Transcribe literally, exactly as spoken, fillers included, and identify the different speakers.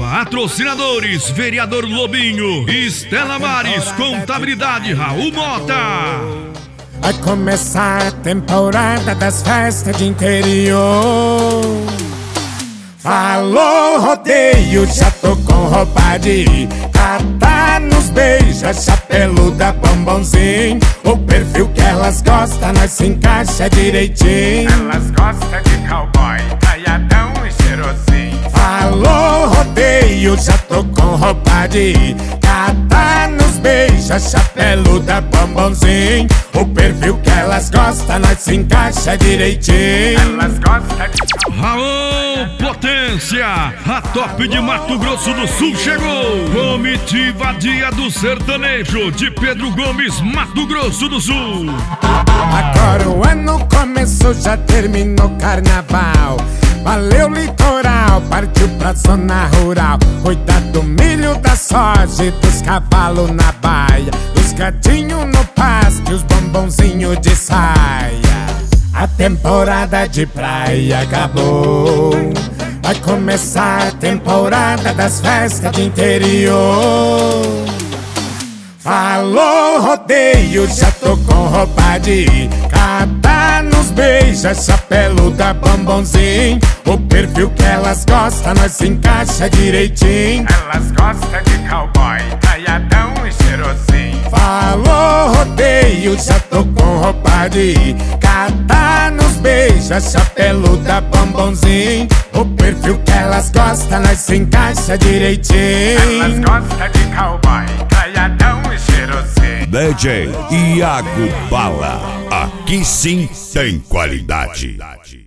Speaker 1: Patrocinadores: Vereador Lobinho, Estela Mares, Contabilidade Raul Mota.
Speaker 2: Vai começar a temporada das festas de interior. Falou rodeio, já tô com roupa de ir. Catar nos beija, chapeluda, bombonzinho. O perfil que elas gostam, nós se encaixa direitinho.
Speaker 3: Elas gostam de cowboy, caiadão e cheirosinho.
Speaker 2: Falou rodeio, já tô com roupa de ir. Catar nos beija, chapeluda, bombonzinho. O perfil que elas gostam, nós se encaixa direitinho.
Speaker 3: Elas gostam de
Speaker 1: Raul Potência, a top de Mato Grosso do Sul chegou. Comitiva Dia do Sertanejo de Pedro Gomes, Mato Grosso do Sul.
Speaker 2: Agora o ano começou, já terminou o carnaval. Valeu litoral, partiu pra zona rural. Cuidar do milho, da soja e dos cavalos na baia. Os gatinhos no pasto e os bombonzinhos de saia. A temporada de praia acabou. Vai começar a temporada das festas de interior. Falou rodeio, já tô com roupa de ir. Catar nos beija, chapeluda, bombonzinho. O perfil que elas gostam, nós se encaixa direitinho.
Speaker 3: Elas gostam de cowboy, caiadão e cheirosinho.
Speaker 2: Falou rodeio, já tô com roupa de ir. Catar nos beija, chapeluda, bombonzinho. O perfil que elas gostam, nós se encaixa direitinho.
Speaker 3: Elas gostam de cowboy, caiadão e cheirosinho.
Speaker 4: D J Iago Bala, aqui sim tem qualidade.